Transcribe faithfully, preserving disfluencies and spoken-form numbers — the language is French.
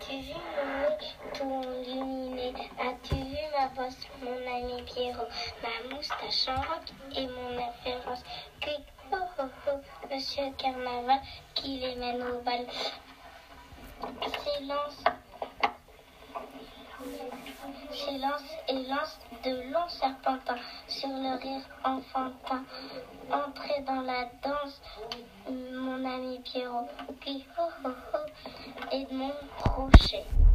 As-tu vu mon nez tout enluminé? As-tu vu ma bosse, mon ami Pierrot? Ma moustache en roc et mon air féroce. Cri, oh oh oh, monsieur Carnaval qui les mène au bal. Silence, silence et lance de longs serpentins sur le rire enfantin. Entrez dans la danse, mon ami Pierrot. Cri, oh oh oh, Edmond Crochet.